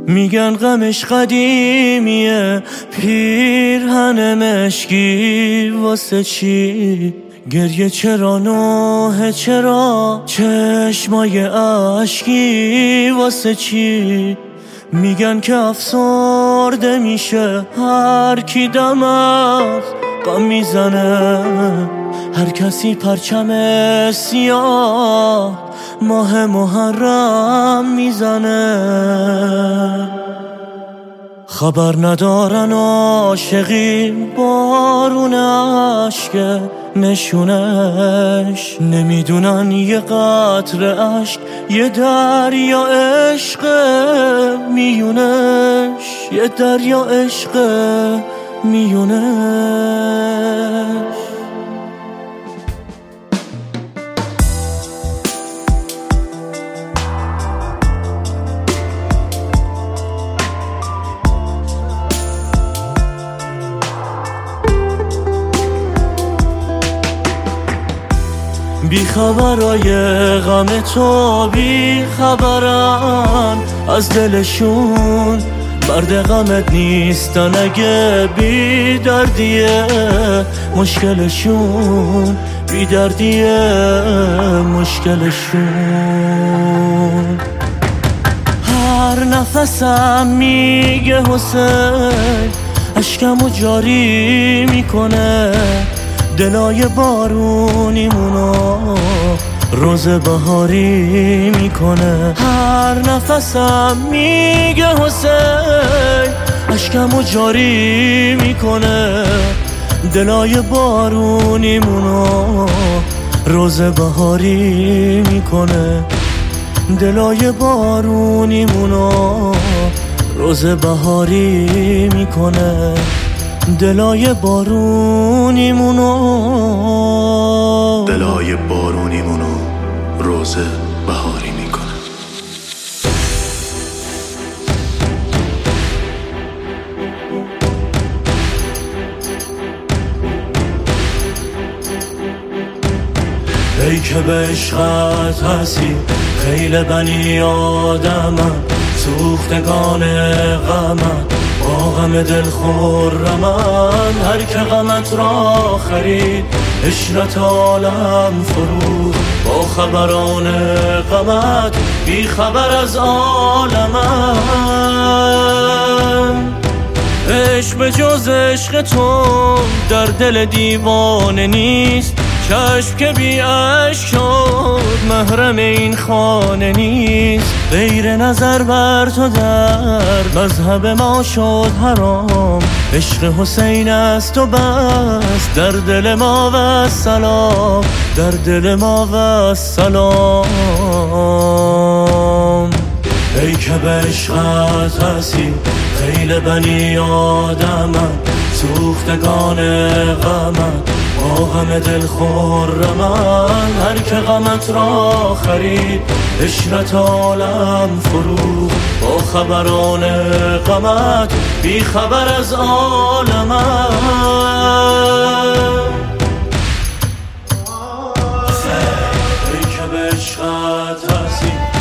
میگن غمش قدیمیه، پیرهن مشکی واسه چی؟ گریه چرا نوحه چرا چشمای اشکی واسه چی؟ میگن که افسرده میشه هر کی دم از غم میزنه، هر کسی پرچم سیاه ماه محرم میزنه. خبر ندارن عاشقی بارون عشق نشونش، نمیدونن یه قطره عشق یه دریا عشق میونش، یه دریا عشق میونش. بیخبرای غم تو بیخبرن از دلشون، مرد غمت نیستن اگه بی دردیه مشکلشون، بی دردیه مشکلشون. هر نفسم میگه حسین اشکمو جاری میکنه، دلای بارونیمونو روز بهاری میکنه. هر نفسم میگه حسین اشکمو جاری میکنه، دلای بارونیمونو روز بهاری میکنه، دلای بارونیمونو روز بهاری میکنه، دلای بارونیمونو روز بهاری میکنه. ای که به عشقت هستی خیل بنی آدمم، سوختگان غمم با غم دل خرمن، هر که غمت را خرید عشرت عالم فروخت، با خبران غمت بی خبر از عالمم. عشق به جز عشق تو در دل دیوانه نیست، چشم که بی عشق شد محرم این خانه نیست، غیر نظر بر تو در مذهب ما شد حرام، عشق حسین است و بس در دل ما و سلام، در دل ما و سلام. ای که به عشقت هستی خیل بنی آدمم، سوختگان غمم با غم دل خرمن، هر که غمت را خرید عشرت عالم فروخت، با خبران غمت بی خبر از عالمم. ای که به عشقت هستی